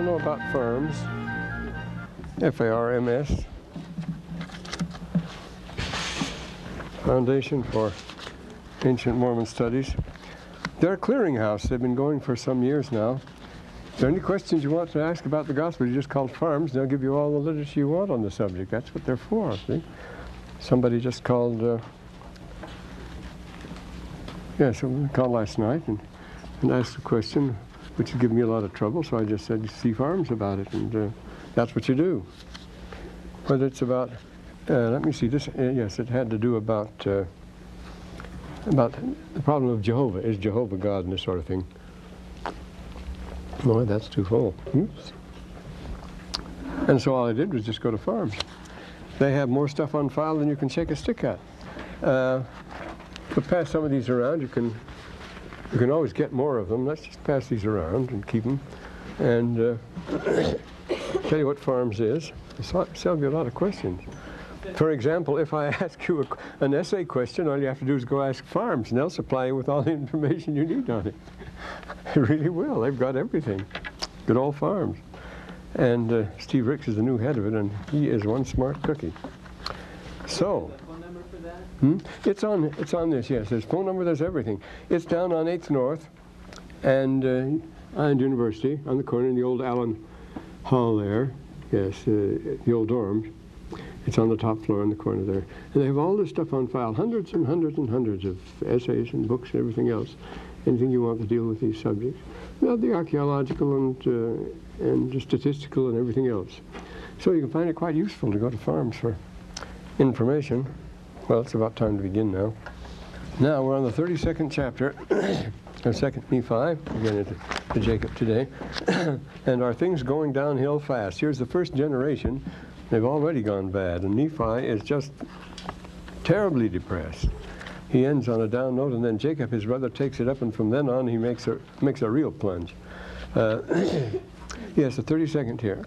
know about FARMS, F-A-R-M-S, Foundation for Ancient Mormon Studies. They're a clearinghouse. They've been going for some years now. If there are any questions you want to ask about the gospel, you just call FARMS, and they'll give you all the literature you want on the subject. That's what they're for, see? Somebody just called, someone called last night and asked a question, which would give me a lot of trouble, so I just said, see FARMS about it, and that's what you do. Whether it's about, let me see, this, yes, it had to do about the problem of Jehovah. Is Jehovah God and this sort of thing? Boy, that's too full. Oops. And so all I did was just go to FARMS. They have more stuff on file than you can shake a stick at. We'll pass some of these around. You can always get more of them. Let's just pass these around and keep them. And tell you what FARMS is. It'll solve you a lot of questions. For example, if I ask you an essay question, all you have to do is go ask FARMS, and they'll supply you with all the information you need on it. They really will. They've got everything. Good old FARMS. And Steve Ricks is the new head of it, and he is one smart cookie. So, phone number for that? It's on this, yes. There's phone number, there's everything. It's down on 8th North and University, on the corner in the old Allen Hall there. Yes, the old dorms. It's on the top floor in the corner there. And they have all this stuff on file, hundreds and hundreds and hundreds of essays and books and everything else. Anything you want to deal with these subjects. Well, the archaeological and the statistical and everything else. So you can find it quite useful to go to FARMS for information. Well, it's about time to begin now. Now we're on the 32nd chapter, or 2nd Nephi. We're getting into Jacob today. And are things going downhill fast? Here's the first generation. They've already gone bad, and Nephi is just terribly depressed. He ends on a down note, and then Jacob, his brother, takes it up, and from then on he makes a real plunge. Yes, the 32nd here.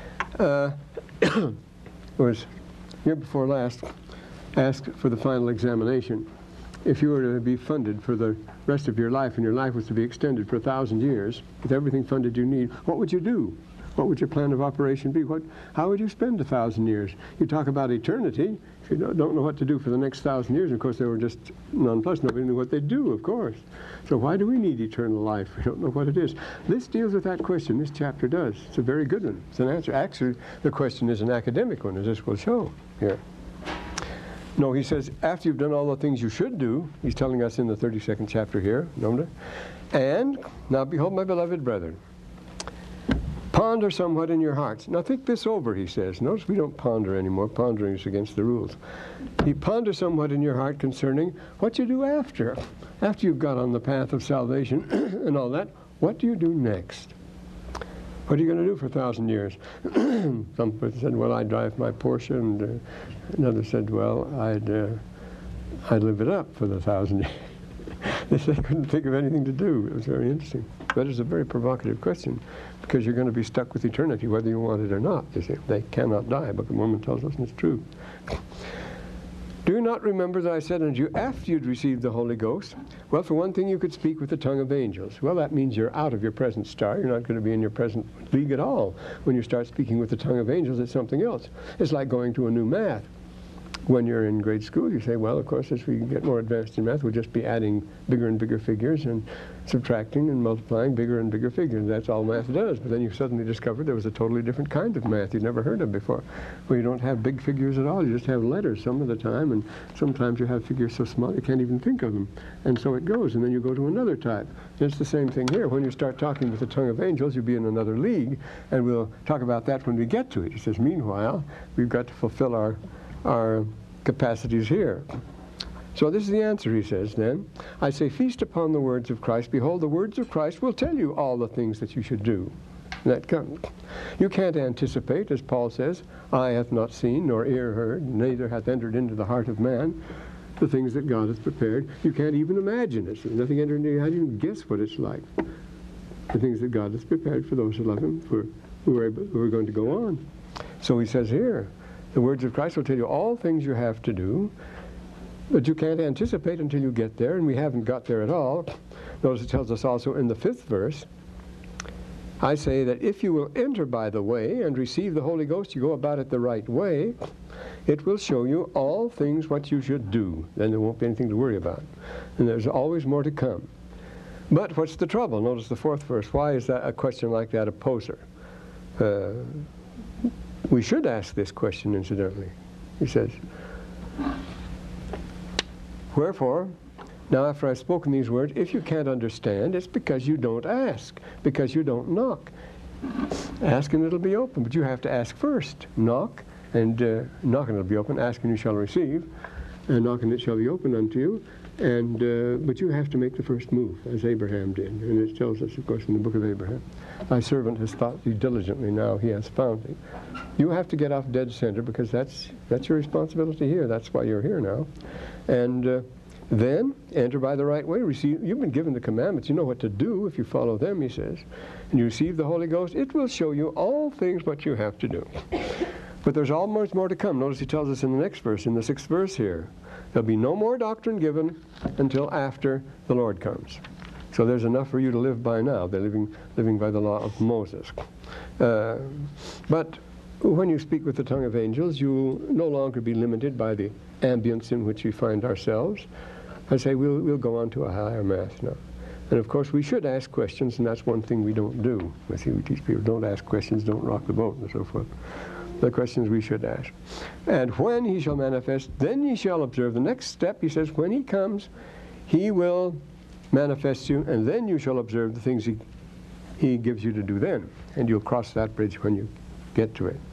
It was year before last, asked for the final examination. If you were to be funded for the rest of your life, and your life was to be extended for 1,000 years, with everything funded you need, what would you do? What would your plan of operation be? How would you spend 1,000 years? You talk about eternity. If you don't know what to do for the next 1,000 years, of course, they were just nonplussed. Nobody knew what they'd do, of course. So why do we need eternal life? We don't know what it is. This deals with that question. This chapter does. It's a very good one. It's an answer. Actually, the question is an academic one, as this will show here. No, he says, after you've done all the things you should do, he's telling us in the 32nd chapter here, and now behold, my beloved brethren, ponder somewhat in your hearts. Now think this over, he says. Notice we don't ponder anymore. Pondering is against the rules. You ponder somewhat in your heart concerning what you do after you've got on the path of salvation and all that. What do you do next? What are you going to do for 1,000 years? Some person said, well, I'd drive my Porsche, and another said, well, I'd live it up for the 1,000 years. They couldn't think of anything to do. It was very interesting. But it's a very provocative question, because you're going to be stuck with eternity, whether you want it or not. You see, they cannot die. Book of Mormon tells us, and it's true. Do you not remember that I said unto you, after you'd received the Holy Ghost? Well, for one thing, you could speak with the tongue of angels. Well, that means you're out of your present star. You're not going to be in your present league at all. When you start speaking with the tongue of angels, it's something else. It's like going to a new math. When you're in grade school, you say, well, of course, as we get more advanced in math, we'll just be adding bigger and bigger figures and subtracting and multiplying bigger and bigger figures. That's all math does. But then you suddenly discover there was a totally different kind of math you'd never heard of before, where you don't have big figures at all. You just have letters some of the time, and sometimes you have figures so small you can't even think of them. And so it goes, and then you go to another type. And it's the same thing here. When you start talking with the tongue of angels, you'll be in another league, and we'll talk about that when we get to it. He says, meanwhile, we've got to fulfill our capacities here. So this is the answer, he says then. I say, feast upon the words of Christ. Behold, the words of Christ will tell you all the things that you should do. And that comes. You can't anticipate, as Paul says, eye hath not seen, nor ear heard, neither hath entered into the heart of man the things that God hath prepared. You can't even imagine it. Nothing entered into your head. You can guess what it's like. The things that God hath prepared for those who love him, who are going to go on. So he says here, the words of Christ will tell you all things you have to do, but you can't anticipate until you get there, and we haven't got there at all. Notice it tells us also in the 5th verse, I say that if you will enter by the way and receive the Holy Ghost, you go about it the right way, it will show you all things what you should do. Then there won't be anything to worry about. And there's always more to come. But what's the trouble? Notice the 4th verse. Why is that a question like that a poser? We should ask this question, incidentally. He says, wherefore, now after I've spoken these words, if you can't understand, it's because you don't ask, because you don't knock. Ask and it'll be open, but you have to ask first. Knock, and knock and it'll be open. Ask and you shall receive, and knock and it shall be opened unto you. And but you have to make the first move, as Abraham did. And it tells us, of course, in the book of Abraham, thy servant has thought thee diligently, now he has found thee. You have to get off dead center, because that's your responsibility here. That's why you're here now. And then enter by the right way. Receive. You've been given the commandments. You know what to do if you follow them, he says. And you receive the Holy Ghost. It will show you all things what you have to do. But there's almost more to come. Notice he tells us in the next verse, in the 6th verse here, there'll be no more doctrine given until after the Lord comes. So there's enough for you to live by now. They're living by the law of Moses. But when you speak with the tongue of angels, you'll no longer be limited by the ambience in which we find ourselves. I say we'll go on to a higher mass now. And of course we should ask questions, and that's one thing we don't do. I see we teach people, don't ask questions, don't rock the boat, and so forth. The questions we should ask. And when he shall manifest, then ye shall observe. The next step, he says, when he comes, he will manifest you, and then you shall observe the things he gives you to do then. And you'll cross that bridge when you get to it.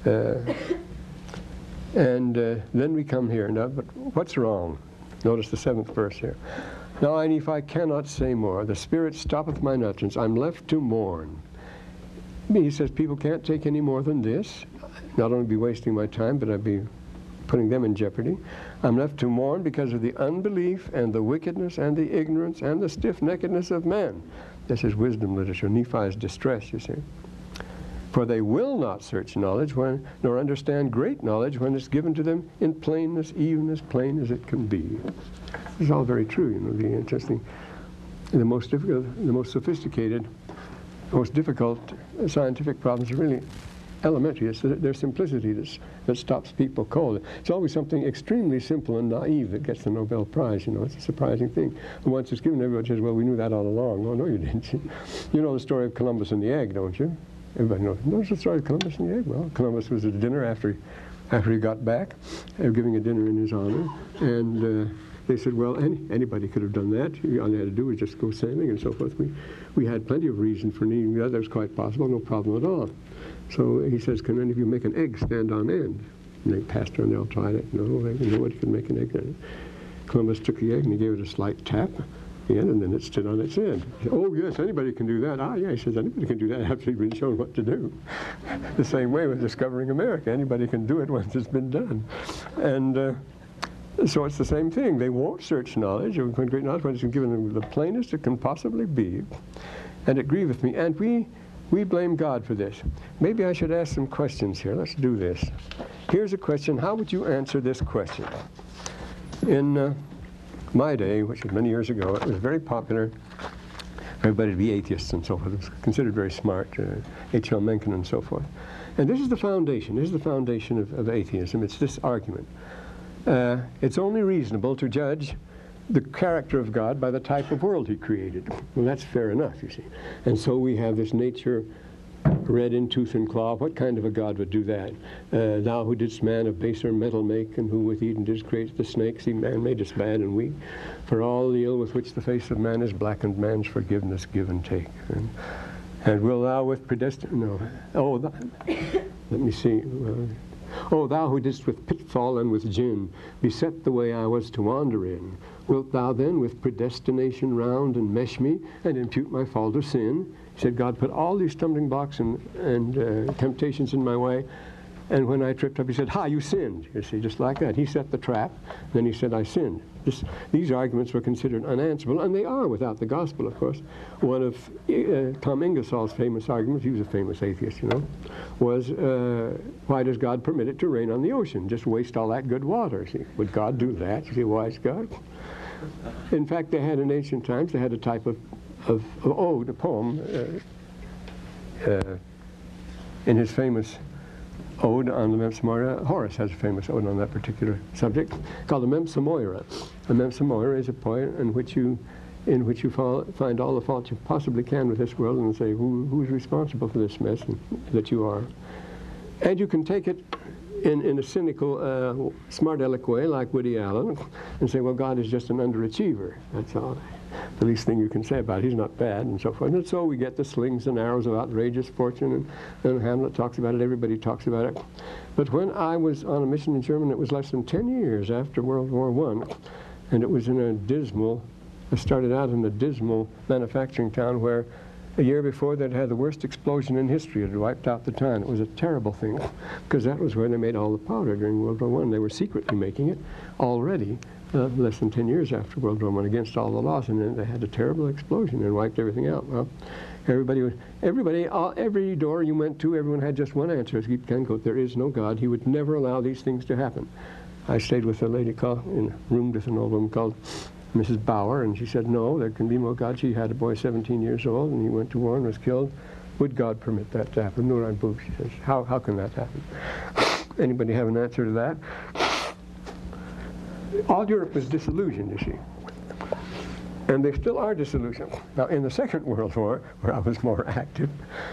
Then we come here. Now, but what's wrong? Notice the 7th verse here. Now I, Nephi, cannot say more. The Spirit stoppeth mine utterance. I'm left to mourn. He says people can't take any more than this. Not only be wasting my time, but I'd be putting them in jeopardy. I'm left to mourn because of the unbelief and the wickedness and the ignorance and the stiff-neckedness of men. This is wisdom literature. Nephi's distress, you see. For they will not search knowledge nor understand great knowledge when it's given to them in plainness, even as plain as it can be. This is all very true, you know, the interesting. The most difficult, the most sophisticated, most difficult scientific problems are really elementary. It's their simplicity that stops people cold. It's always something extremely simple and naive that gets the Nobel Prize, you know. It's a surprising thing. And once it's given, everybody says, well, we knew that all along. Oh, no, you didn't. You know the story of Columbus and the egg, don't you? Everybody knows the story of Columbus and the egg. Well, Columbus was at dinner after he got back. They were giving a dinner in his honor. And they said, well, anybody could have done that. All you had to do was just go sailing and so forth. We had plenty of reason for needing that. That was quite possible, no problem at all. So he says, can any of you make an egg stand on end? And they passed around, they all tried it. No, nobody could make an egg stand. Columbus took the egg and he gave it a slight tap, and then it stood on its end. He said, oh, yes, anybody can do that. Ah, yeah, he says, anybody can do that after you've been shown what to do. The same way with discovering America. Anybody can do it once it's been done. And so it's the same thing. They won't search knowledge, or great knowledge, when it's given them the plainest it can possibly be. And it grieveth me. And we blame God for this. Maybe I should ask some questions here. Let's do this. Here's a question. How would you answer this question? In my day, which was many years ago, it was very popular for everybody to be atheists and so forth. It was considered very smart, H.L. Mencken and so forth. And this is the foundation. This is the foundation of atheism. It's this argument. It's only reasonable to judge the character of God by the type of world he created. Well, that's fair enough, you see. And so we have this nature red in tooth and claw. What kind of a God would do that? Thou who didst man of baser metal make, and who with Eden didst create the snakes, he man made us bad and weak. For all the ill with which the face of man is blackened, man's forgiveness give and take. And will thou with no. Oh, let me see. Oh, thou who didst with pitfall and with gin beset the way I was to wander in, wilt thou then with predestination round and mesh me and impute my fault of sin? He said, God put all these stumbling blocks and temptations in my way, and when I tripped up, he said, ha, you sinned. You see, just like that. He set the trap, then he said, I sinned. These arguments were considered unanswerable, and they are without the gospel, of course. One of Tom Ingersoll's famous arguments, he was a famous atheist, you know, was, why does God permit it to rain on the ocean? Just waste all that good water. See, would God do that? You see, wise God? In fact, they had in ancient times, they had a type of ode, a poem, in his famous ode on the Mempsa Moira, Horace has a famous ode on that particular subject called the Mempsa Moira. The Mempsa Moira is a poem in which you find all the faults you possibly can with this world and say, who's responsible for this mess that you are? And you can take it in a cynical, smart aleck way like Woody Allen and say, well, God is just an underachiever. That's all. The least thing you can say about it. He's not bad and so forth. And so we get the slings and arrows of outrageous fortune, and Hamlet talks about it, everybody talks about it. But when I was on a mission in Germany, it was less than 10 years after World War I, and it was in a dismal, I started out in a dismal manufacturing town where a year before they'd had the worst explosion in history. It had wiped out the town. It was a terrible thing because that was where they made all the powder during World War I. They were secretly making it already less than 10 years after World War I against all the laws, and then they had a terrible explosion and wiped everything out. Well, every door you went to, everyone had just one answer. As Geet Kenkoat, there is no God. He would never allow these things to happen. I stayed with a lady in a room with an old woman called Mrs. Bauer, and she said, no, there can be no God. She had a boy 17 years old, and he went to war and was killed. Would God permit that to happen? Nuran Boob, she says, how can that happen? Anybody have an answer to that? All Europe was disillusioned, you see. And they still are disillusioned. Now, in the Second World War, where I was more active,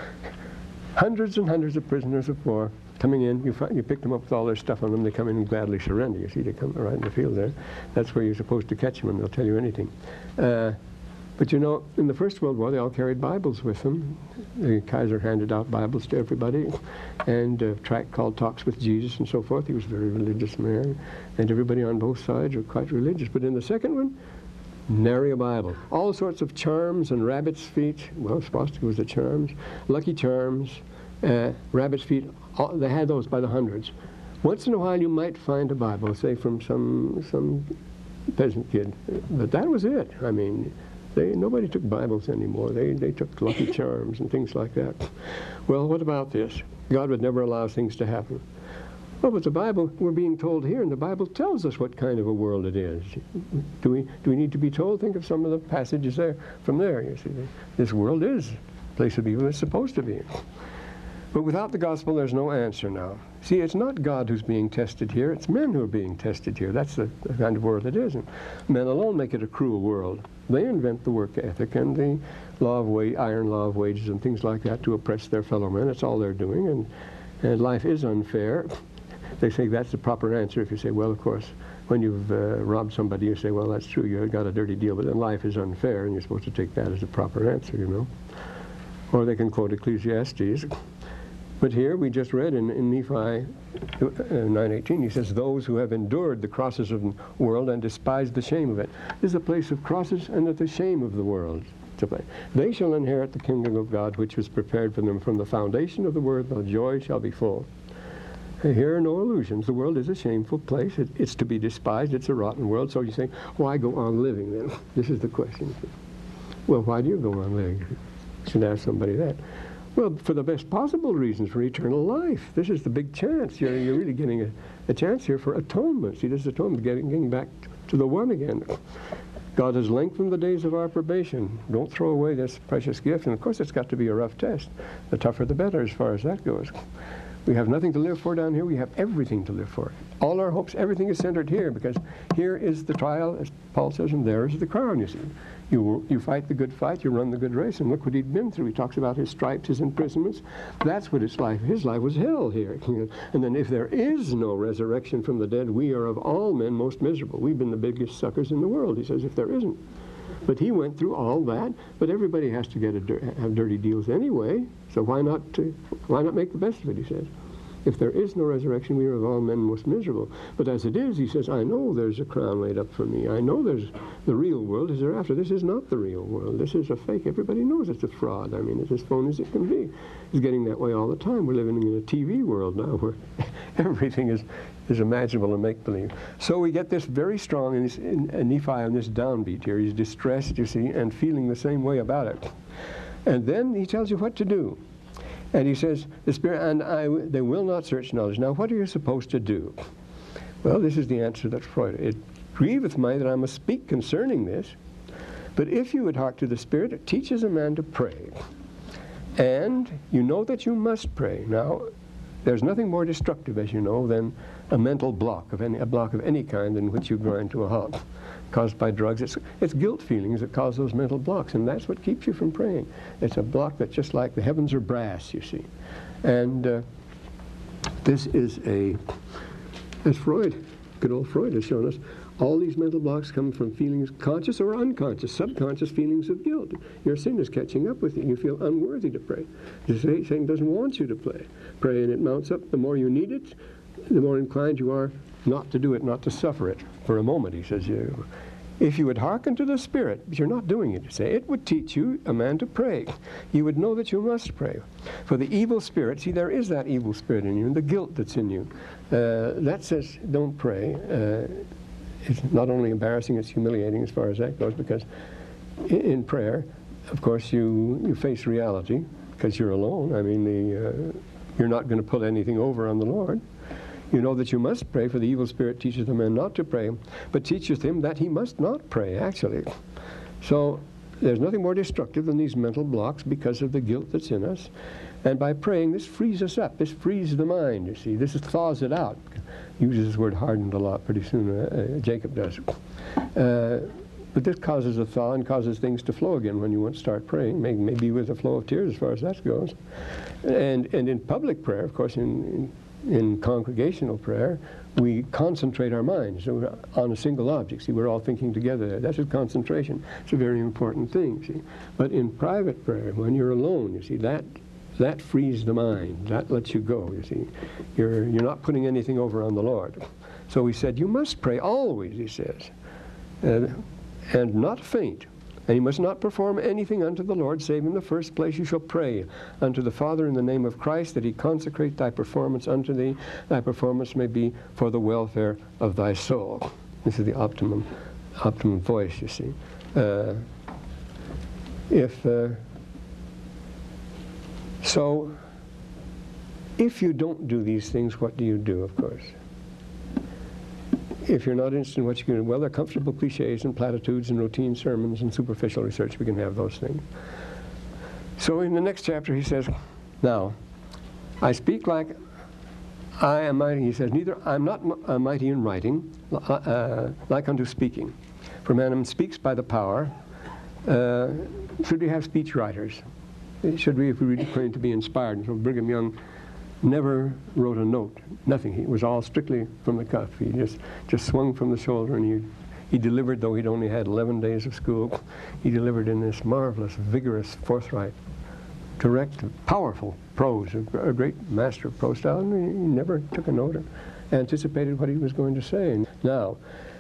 hundreds and hundreds of prisoners of war coming in, you pick them up with all their stuff on them, they come in and gladly surrender. You see, they come right in the field there. That's where you're supposed to catch them, and they'll tell you anything. But you know, in the First World War, they all carried Bibles with them. The Kaiser handed out Bibles to everybody, and a tract called Talks with Jesus and so forth. He was a very religious man, and everybody on both sides were quite religious. But in the second one, nary a Bible. All sorts of charms and rabbit's feet. Well, swastika was the charms. Lucky Charms, rabbit's feet. They had those by the hundreds. Once in a while, you might find a Bible, say from some peasant kid, but that was it. I mean, nobody took Bibles anymore. They took Lucky Charms and things like that. Well, what about this? God would never allow things to happen. Well, but the Bible, we're being told here, and the Bible tells us what kind of a world it is. Do we need to be told? Think of some of the passages there from there. You see, this world is a place of evil. It's supposed to be. But without the gospel, there's no answer now. See, it's not God who's being tested here. It's men who are being tested here. That's the kind of world it is. And men alone make it a cruel world. They invent the work ethic and the iron law of wages and things like that to oppress their fellow men. That's all they're doing. And life is unfair. They say that's the proper answer. If you say, well, of course, when you've robbed somebody, you say, well, that's true. You got a dirty deal. But then life is unfair, and you're supposed to take that as the proper answer, you know. Or they can quote Ecclesiastes. But here we just read in Nephi 9:18, he says, those who have endured the crosses of the world and despised the shame of it. This is a place of crosses and of the shame of the world. They shall inherit the kingdom of God, which was prepared for them from the foundation of the world. The joy shall be full. Here are no illusions. The world is a shameful place. It's to be despised. It's a rotten world. So you say, why go on living then? This is the question. Well, why do you go on living? You should ask somebody that. Well, for the best possible reasons, for eternal life. This is the big chance. You're really getting a chance here for atonement. See, this is atonement, getting back to the one again. God has lengthened the days of our probation. Don't throw away this precious gift. And of course, it's got to be a rough test. The tougher, the better, as far as that goes. We have nothing to live for down here. We have everything to live for. All our hopes, everything is centered here, because here is the trial, as Paul says, and there is the crown, you see. You fight the good fight, you run the good race, and look what he'd been through. He talks about his stripes, his imprisonments. That's what his life was hell here. And then if there is no resurrection from the dead, we are of all men most miserable. We've been the biggest suckers in the world, he says, if there isn't. But he went through all that, but everybody has to have dirty deals anyway, so why not make the best of it, he says. If there is no resurrection, we are of all men most miserable. But as it is, he says, I know there's a crown laid up for me. I know there's the real world is hereafter. This is not the real world. This is a fake. Everybody knows it's a fraud. I mean, it's as phony as it can be. It's getting that way all the time. We're living in a TV world now where everything is imaginable and make-believe. So we get this very strong in Nephi on this downbeat here. He's distressed, you see, and feeling the same way about it. And then he tells you what to do. And he says, the Spirit and I, they will not search knowledge. Now, what are you supposed to do? Well, this is the answer that Freud, it grieveth me that I must speak concerning this, but if you would hearken to the Spirit, it teaches a man to pray. And you know that you must pray. Now, there's nothing more destructive, as you know, than a mental block of any kind in which you grind to a halt, caused by drugs. It's guilt feelings that cause those mental blocks, and that's what keeps you from praying. It's a block that's just like the heavens are brass, you see. And this is as Freud, good old Freud has shown us, all these mental blocks come from feelings, conscious or unconscious, subconscious feelings of guilt. Your sin is catching up with you. You feel unworthy to pray. Satan doesn't want you to pray, and it mounts up. The more you need it, the more inclined you are not to do it, not to suffer it for a moment. He says, if you would hearken to the Spirit, but you're not doing it, you say, it would teach you, a man, to pray. You would know that you must pray. For the evil spirit, see, there is that evil spirit in you, and the guilt that's in you. That says, don't pray. It's not only embarrassing, it's humiliating as far as that goes, because in prayer, of course, you face reality, because you're alone. I mean, you're not going to put anything over on the Lord. You know that you must pray, for the evil spirit teaches the man not to pray, but teaches him that he must not pray, actually. So there's nothing more destructive than these mental blocks because of the guilt that's in us. And by praying, this frees us up. This frees the mind, you see. This thaws it out. Uses this word hardened a lot pretty soon. Jacob does. But this causes a thaw and causes things to flow again when you want to start praying, maybe with a flow of tears as far as that goes. And in public prayer, of course, in congregational prayer, we concentrate our minds on a single object. See, we're all thinking together. That's a concentration. It's a very important thing, see. But in private prayer, when you're alone, you see, that frees the mind. That lets you go, you see. You're not putting anything over on the Lord. So he said, you must pray always, he says, and not faint. And you must not perform anything unto the Lord, save in the first place you shall pray unto the Father in the name of Christ, that he consecrate thy performance unto thee. Thy performance may be for the welfare of thy soul. This is the optimum voice, you see. So, if you don't do these things, what do you do, of course? If you're not interested in what you can do, well, they're comfortable cliches and platitudes and routine sermons and superficial research. We can have those things. So in the next chapter he says, now, I speak like I am mighty. He says, neither I'm not mighty in writing, like unto speaking. For man speaks by the power. Should we have speech writers? Should we, if we really claim to be inspired? And so Brigham Young never wrote a note, nothing. He was all strictly from the cuff. He just swung from the shoulder, and he delivered, though he'd only had 11 days of school, he delivered in this marvelous, vigorous, forthright, direct, powerful prose, a great master of prose style, and he never took a note or anticipated what he was going to say. And now,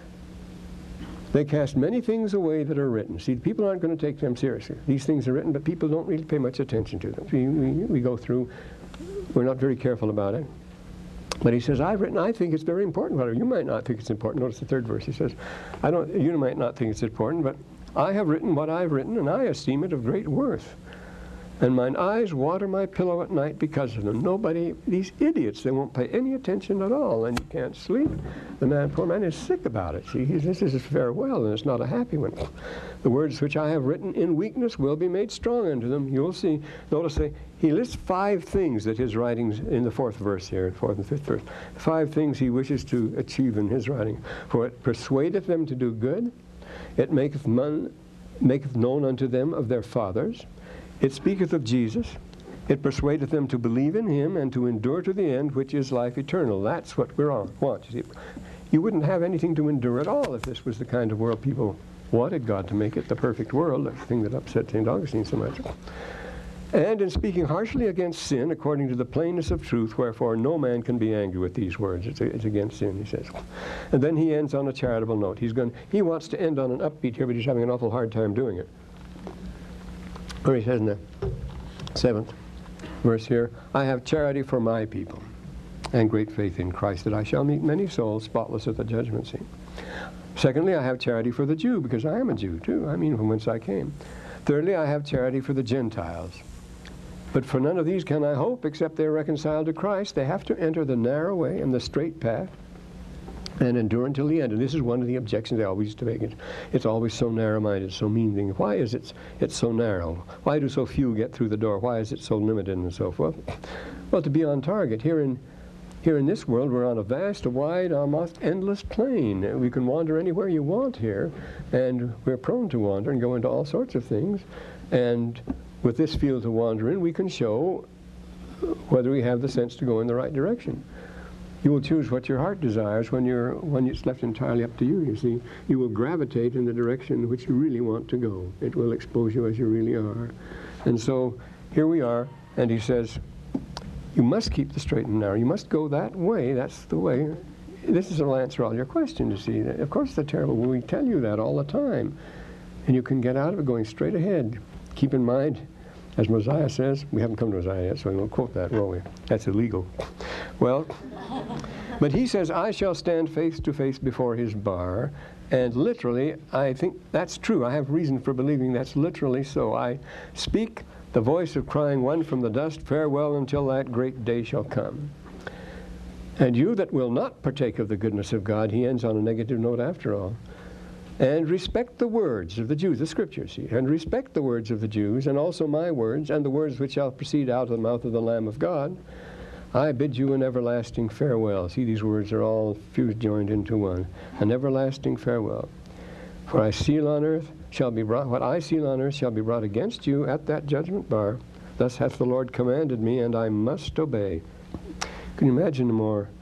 they cast many things away that are written. See, people aren't going to take them seriously. These things are written, but people don't really pay much attention to them. We go through. We're not very careful about it. But he says, I've written, I think it's very important. Whatever. You might not think it's important. Notice the third verse. He says, you might not think it's important, but I have written what I've written, and I esteem it of great worth. And mine eyes water my pillow at night because of them. These idiots, they won't pay any attention at all, and you can't sleep. Poor man is sick about it. See, this is his farewell, and it's not a happy one. The words which I have written in weakness will be made strong unto them. You'll see. Notice he lists 5 things that his writings, in the 4th verse here, 4th and 5th verse, 5 things he wishes to achieve in his writing. For it persuadeth them to do good. It maketh known unto them of their fathers. It speaketh of Jesus. It persuadeth them to believe in him and to endure to the end, which is life eternal. That's what we want. You wouldn't have anything to endure at all if this was the kind of world people wanted God to make it, the perfect world, the thing that upset St. Augustine so much. And in speaking harshly against sin, according to the plainness of truth, wherefore no man can be angry with these words. It's against sin, he says. And then he ends on a charitable note. He wants to end on an upbeat here, but he's having an awful hard time doing it. Or he says in the 7th verse here, I have charity for my people and great faith in Christ, that I shall meet many souls spotless at the judgment seat. Secondly, I have charity for the Jew, because I am a Jew too. I mean, from whence I came. Thirdly, I have charity for the Gentiles. But for none of these can I hope, except they are reconciled to Christ. They have to enter the narrow way and the straight path. and endure until the end. And this is one of the objections they always used to make. It's always so narrow-minded, so mean-thing. Why is it's so narrow? Why do so few get through the door? Why is it so limited and so forth? Well, to be on target. Here in this world, we're on a vast, a wide, almost endless plain. We can wander anywhere you want here, and we're prone to wander and go into all sorts of things. And with this field to wander in, we can show whether we have the sense to go in the right direction. You will choose what your heart desires when it's left entirely up to you, you see. You will gravitate in the direction in which you really want to go. It will expose you as you really are. And so here we are, and he says, you must keep the straight and narrow. You must go that way. That's the way. This will answer all your questions, you see. Of course, the terrible, we tell you that all the time. And you can get out of it going straight ahead. Keep in mind, as Mosiah says, we haven't come to Mosiah yet, so we won't quote that, will we? That's illegal. Well, but he says, I shall stand face to face before his bar. And literally, I think that's true. I have reason for believing that's literally so. I speak the voice of crying one from the dust, farewell until that great day shall come. And you that will not partake of the goodness of God, he ends on a negative note after all. And respect the words of the Jews, the scriptures, see, and respect the words of the Jews, and also my words, and the words which shall proceed out of the mouth of the Lamb of God. I bid you an everlasting farewell. See, these words are all fused, joined into one. An everlasting farewell. For I seal on earth shall be brought, what I seal on earth shall be brought against you at that judgment bar. Thus hath the Lord commanded me, and I must obey. Can you imagine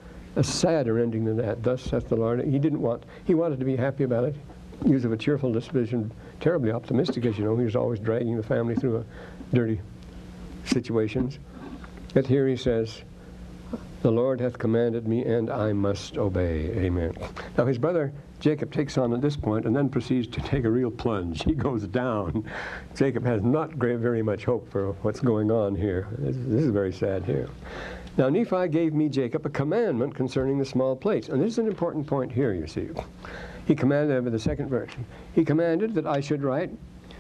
a sadder ending than that? Thus hath the Lord. He wanted to be happy about it. He was of a cheerful disposition, terribly optimistic, as you know. He was always dragging the family through dirty situations. But here he says, the Lord hath commanded me, and I must obey. Amen. Now his brother Jacob takes on at this point and then proceeds to take a real plunge. He goes down. Jacob has not very much hope for what's going on here. This is very sad here. Now Nephi gave me, Jacob, a commandment concerning the small plates. And this is an important point here, you see. He commanded, the second verse, he commanded that I should write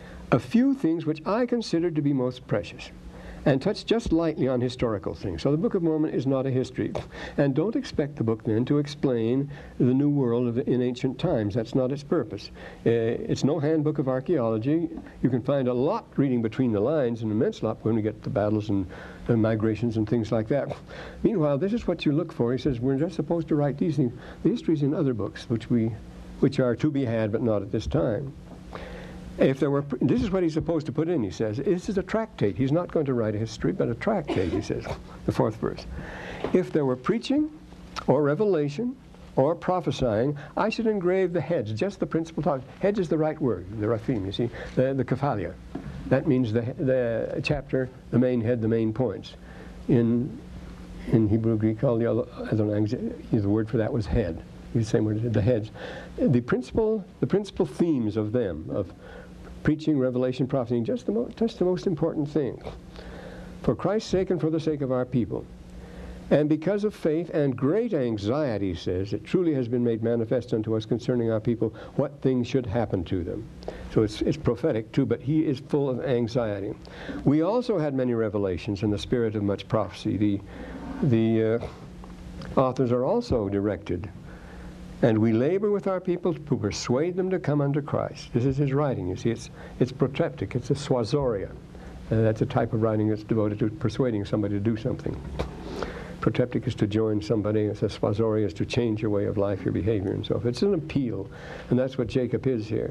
a few things which I considered to be most precious, and touch just lightly on historical things. So the Book of Mormon is not a history. And don't expect the book then to explain the New World in ancient times. That's not its purpose. It's no handbook of archaeology. You can find a lot reading between the lines, an immense lot when we get to battles and migrations and things like that. Meanwhile, this is what you look for. He says, we're just supposed to write these things. The history's in other books, which are to be had, but not at this time. This is what he's supposed to put in, he says. This is a tractate. He's not going to write a history, but a tractate, he says, the fourth verse. If there were preaching or revelation or prophesying, I should engrave the heads, just the principal talk. Heads is the right word, the raphim, you see, the kephalia. That means the chapter, the main head, the main points. In Hebrew, Greek, all the other languages, the word for that was head. The same word, the heads. The principal themes of them, of preaching, revelation, prophecy, just the most important thing. For Christ's sake and for the sake of our people. And because of faith and great anxiety, he says, it truly has been made manifest unto us concerning our people what things should happen to them. So it's prophetic too, but he is full of anxiety. We also had many revelations in the spirit of much prophecy. The authors are also directed. And we labor with our people to persuade them to come unto Christ. This is his writing. You see, it's proteptic. It's a swazoria. That's a type of writing that's devoted to persuading somebody to do something. Proteptic is to join somebody. It's a swazoria is to change your way of life, your behavior, and so forth. It's an appeal, and that's what Jacob is here.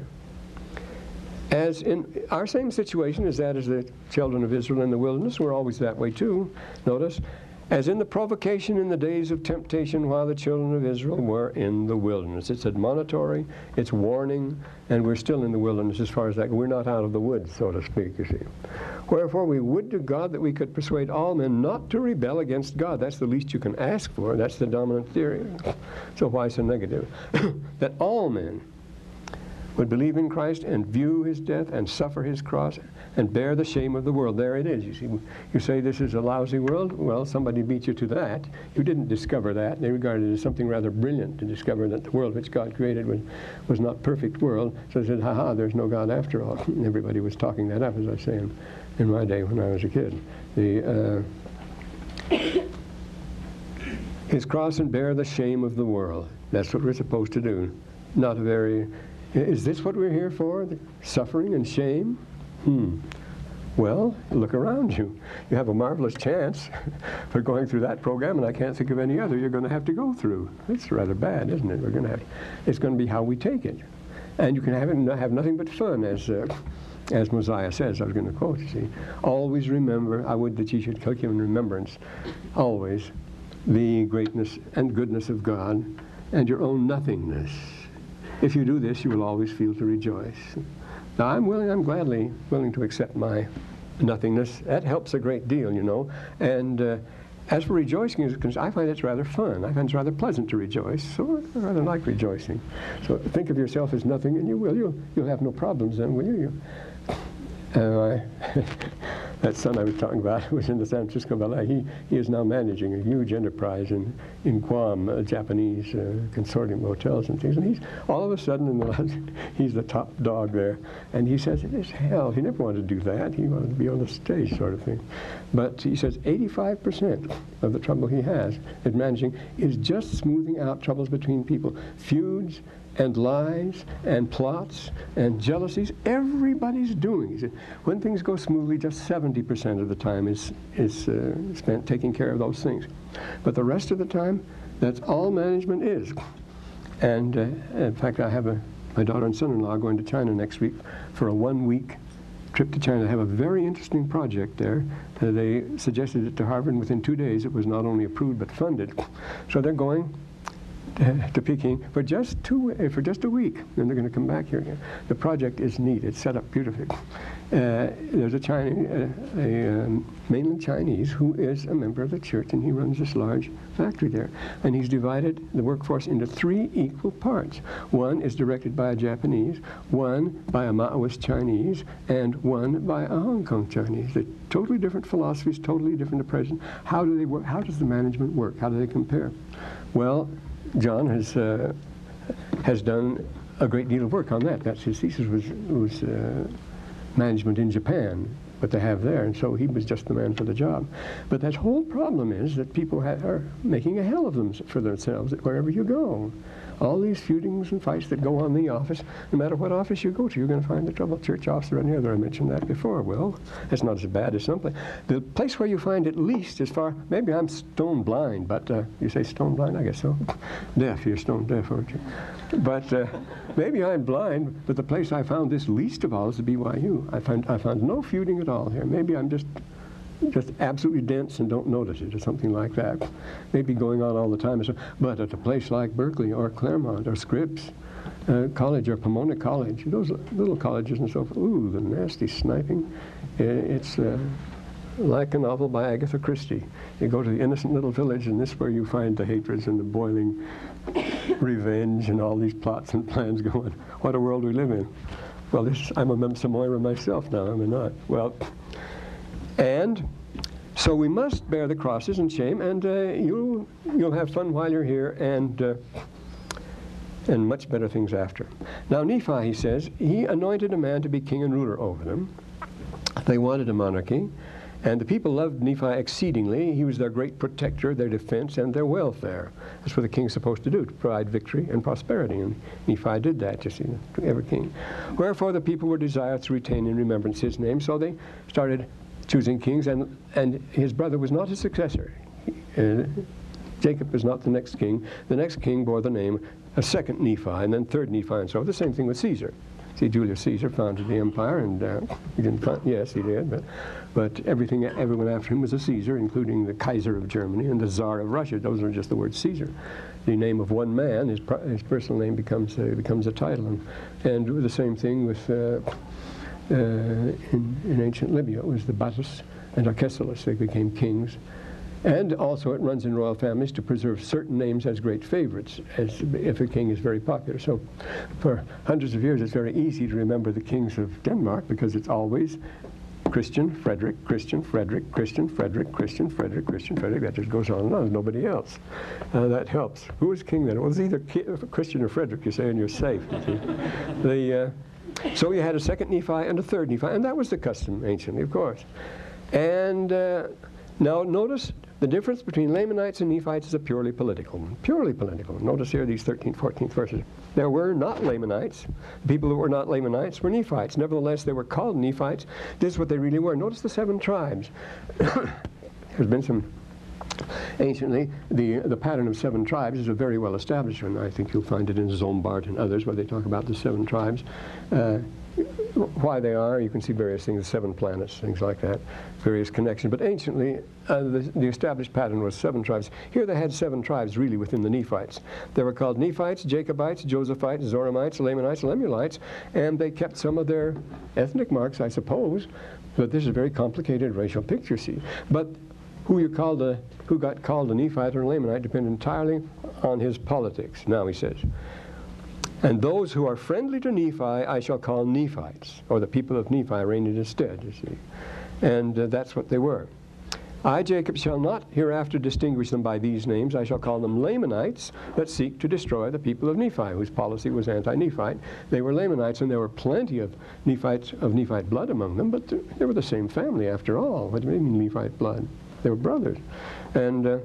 As in our same situation as that as the children of Israel in the wilderness, we're always that way too. Notice, as in the provocation in the days of temptation while the children of Israel were in the wilderness. It's admonitory, it's warning, and we're still in the wilderness as far as that. We're not out of the woods, so to speak, you see. Wherefore we would to God that we could persuade all men not to rebel against God. That's the least you can ask for. That's the dominant theory. So why so negative? That all men would believe in Christ and view his death and suffer his cross and bear the shame of the world. There it is. You see, you say this is a lousy world. Well, somebody beat you to that. You didn't discover that. They regarded it as something rather brilliant to discover that the world which God created was not perfect world. So they said, ha-ha, there's no God after all. And everybody was talking that up, as I say, in my day when I was a kid. His cross and bear the shame of the world. That's what we're supposed to do. Not a very, is this what we're here for? Suffering and shame? Well, look around you. You have a marvelous chance for going through that program, and I can't think of any other you're going to have to go through. It's rather bad, isn't it? It's going to be how we take it. And you can have nothing but fun, as Mosiah says. I was going to quote, you see. Always remember, I would that ye should keep in remembrance, always, the greatness and goodness of God and your own nothingness. If you do this, you will always feel to rejoice. Now, I'm gladly willing to accept my nothingness. That helps a great deal, you know. And as for rejoicing, I find it's rather fun. I find it's rather pleasant to rejoice. So I rather like rejoicing. So think of yourself as nothing, and you'll have no problems then, will you? That son I was talking about was in the San Francisco Ballet. He is now managing a huge enterprise in Guam, Japanese consortium hotels and things. And he's all of a sudden he's the top dog there. And he says, it is hell. He never wanted to do that. He wanted to be on the stage sort of thing. But he says 85% of the trouble he has at managing is just smoothing out troubles between people, feuds and lies and plots and jealousies. Everybody's doing. He said, when things go smoothly, just 70% of the time is spent taking care of those things. But the rest of the time, that's all management is. And in fact, I have my daughter and son-in-law going to China next week for a 1-week trip to China. They have a very interesting project there. They suggested it to Harvard, and within 2 days it was not only approved but funded. So they're going to Peking for just a week, then they're going to come back here again. The project is neat. It's set up beautifully. There's a mainland Chinese who is a member of the church, and he runs this large factory there. And he's divided the workforce into 3 equal parts. One is directed by a Japanese, one by a Maoist Chinese, and one by a Hong Kong Chinese. They're totally different philosophies, totally different appraisal. How do they work? How does the management work? How do they compare? Well, John has done a great deal of work on that. That's his thesis was management in Japan, what they have there, and so he was just the man for the job. But that whole problem is that people are making a hell of them for themselves wherever you go. All these feudings and fights that go on in the office, no matter what office you go to, you're going to find the trouble. Church office or any other. I mentioned that before. Well, it's not as bad as something. The place where you find it least as far, maybe I'm stone blind, but you say stone blind? I guess so. Deaf, you're stone deaf, aren't you? But maybe I'm blind, but the place I found this least of all is the BYU. I found no feuding at all here. Maybe I'm just absolutely dense and don't notice it or something like that. Maybe going on all the time. But at a place like Berkeley or Claremont or Scripps College or Pomona College, those little colleges and so forth, ooh, the nasty sniping. It's like a novel by Agatha Christie. You go to the innocent little village, and this is where you find the hatreds and the boiling revenge and all these plots and plans going. What a world we live in. Well, I'm a Samoira myself now, am I not? Well, and so we must bear the crosses and shame, and you'll have fun while you're here, and much better things after. Now Nephi, he says, he anointed a man to be king and ruler over them. They wanted a monarchy, and the people loved Nephi exceedingly. He was their great protector, their defense, and their welfare. That's what the king's supposed to do, to provide victory and prosperity, and Nephi did that, you see, to every king. Wherefore the people were desirous to retain in remembrance his name, so they started choosing kings, and his brother was not his successor. Jacob is not the next king. The next king bore the name, a second Nephi, and then third Nephi, and so the same thing with Caesar. See, Julius Caesar founded the empire, and he didn't found, yes, he did, but everyone after him was a Caesar, including the Kaiser of Germany and the Tsar of Russia. Those are just the word Caesar. The name of one man, his personal name becomes a title, and the same thing with in ancient Libya. It was the Battus and Arcesilaus. They became kings. And also it runs in royal families to preserve certain names as great favorites, as if a king is very popular. So for hundreds of years it's very easy to remember the kings of Denmark because it's always Christian, Frederick, Christian, Frederick, Christian, Frederick, Christian, Frederick, Christian, Frederick. That just goes on and on. There's nobody else. That helps. Who was king then? Well, it was either Christian or Frederick, you say, and you're safe. You see. So you had a second Nephi and a third Nephi, and that was the custom anciently, of course. And Now notice the difference between Lamanites and Nephites is a purely political. Purely political. Notice here these 13th, 14th verses. There were not Lamanites. The people who were not Lamanites were Nephites. Nevertheless, they were called Nephites. This is what they really were. Notice the 7 tribes. There's been some, anciently, the pattern of 7 tribes is a very well established one. I think you'll find it in Zombart and others where they talk about the 7 tribes. Why they are, you can see various things, 7 planets, things like that, various connections. But anciently, the established pattern was 7 tribes. Here they had 7 tribes really within the Nephites. They were called Nephites, Jacobites, Josephites, Zoramites, Lamanites, Lemuelites, and they kept some of their ethnic marks, I suppose. But this is a very complicated racial picture, see. But who got called a Nephite or a Lamanite depended entirely on his politics. Now he says, and those who are friendly to Nephi I shall call Nephites, or the people of Nephi reigned in his stead, you see. And that's what they were. I, Jacob, shall not hereafter distinguish them by these names. I shall call them Lamanites that seek to destroy the people of Nephi, whose policy was anti-Nephite. They were Lamanites, and there were plenty of Nephites, of Nephite blood among them, but they were the same family after all. What do you mean Nephite blood? They were brothers. And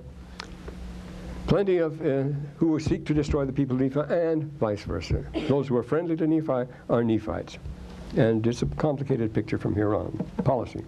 plenty of who seek to destroy the people of Nephi, and vice versa. Those who are friendly to Nephi are Nephites. And it's a complicated picture from here on. Policy.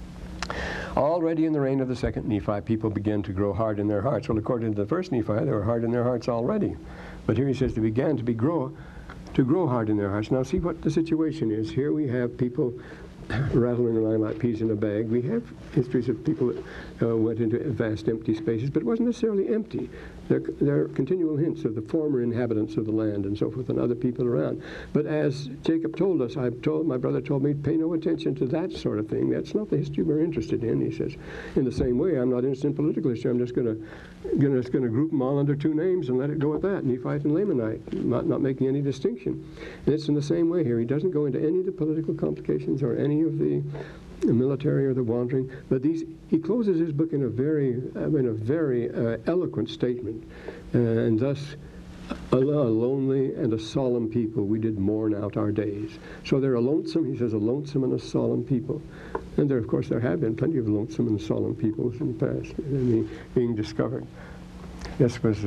Already in the reign of the 2nd Nephi, people began to grow hard in their hearts. Well, according to the 1st Nephi, they were hard in their hearts already. But here he says they began to grow hard in their hearts. Now see what the situation is. Here we have people rattling around like peas in a bag. We have histories of people that went into vast empty spaces, but it wasn't necessarily empty. There are continual hints of the former inhabitants of the land and so forth and other people around. But as Jacob told us, my brother told me, pay no attention to that sort of thing. That's not the history we're interested in. He says, in the same way, I'm not interested in political history. I'm just going to group them all under 2 names and let it go at that, Nephite and Lamanite, not making any distinction. And it's in the same way here. He doesn't go into any of the political complications or any of the military or the wandering, but he closes his book in a very eloquent statement, and thus a lonely and a solemn people we did mourn out our days. So they're a lonesome, he says, a lonesome and a solemn people. And there, of course, there have been plenty of lonesome and solemn peoples in the past being discovered. This was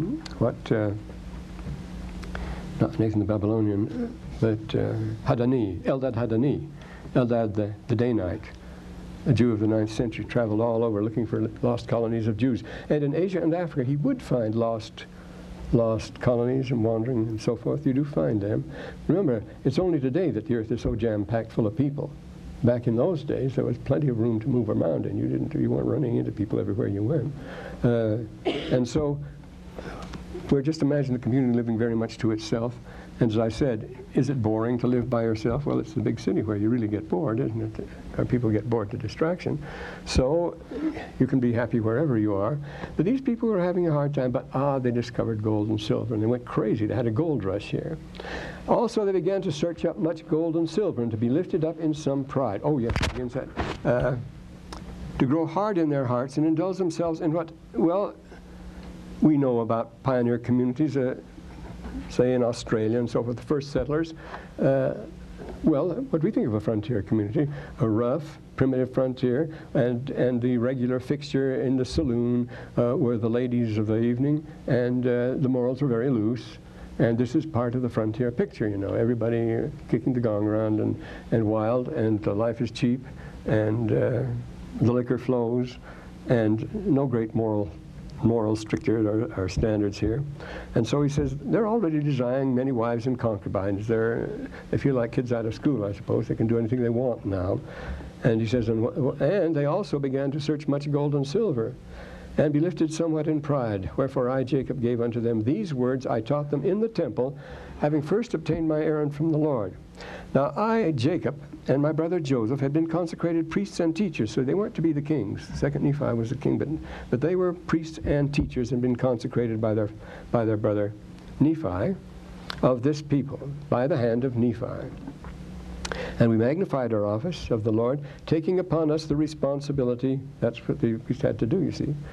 not Nathan the Babylonian, but Eldad Hadani. Eldad the Danite, a Jew of the 9th century, traveled all over looking for lost colonies of Jews. And in Asia and Africa, he would find lost colonies and wandering and so forth. You do find them. Remember, it's only today that the earth is so jam-packed full of people. Back in those days, there was plenty of room to move around, and you weren't running into people everywhere you went. And so, we're just imagining the community living very much to itself. And as I said, is it boring to live by yourself? Well, it's the big city where you really get bored, isn't it? People get bored to distraction. So you can be happy wherever you are. But these people were having a hard time, but they discovered gold and silver, and they went crazy. They had a gold rush here. Also, they began to search up much gold and silver, and to be lifted up in some pride. Oh, yes, it begins that. To grow hard in their hearts and indulge themselves in what, well, we know about pioneer communities, say in Australia and so forth, the first settlers. Well, what we think of a frontier community, a rough, primitive frontier, and the regular fixture in the saloon were the ladies of the evening, and the morals were very loose. And this is part of the frontier picture, you know, everybody kicking the gong around and wild, and life is cheap, and the liquor flows, and no great moral strictures or standards here. And so he says they're already desiring many wives and concubines. They feel like kids out of school, I suppose. They can do anything they want now. And he says, and they also began to search much gold and silver, and be lifted somewhat in pride. Wherefore I, Jacob, gave unto them these words I taught them in the temple, having first obtained my errand from the Lord. Now I, Jacob, and my brother Joseph had been consecrated priests and teachers, so they weren't to be the kings. The 2nd Nephi was the king, but they were priests and teachers and been consecrated by their brother Nephi of this people, by the hand of Nephi. And we magnified our office of the Lord, taking upon us the responsibility. That's what the priest had to do, you see.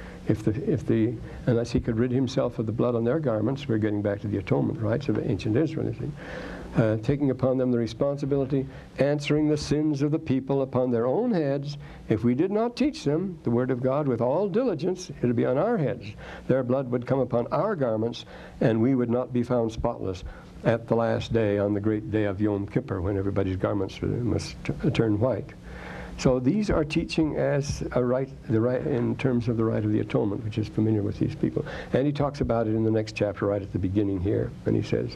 Unless he could rid himself of the blood on their garments, we're getting back to the atonement rites of ancient Israel, you see. taking upon them the responsibility, answering the sins of the people upon their own heads. If we did not teach them the Word of God with all diligence, it would be on our heads. Their blood would come upon our garments, and we would not be found spotless at the last day, on the great day of Yom Kippur, when everybody's garments must turn white. So these are teaching as a right, in terms of the rite of the atonement, which is familiar with these people. And he talks about it in the next chapter, right at the beginning here, and he says,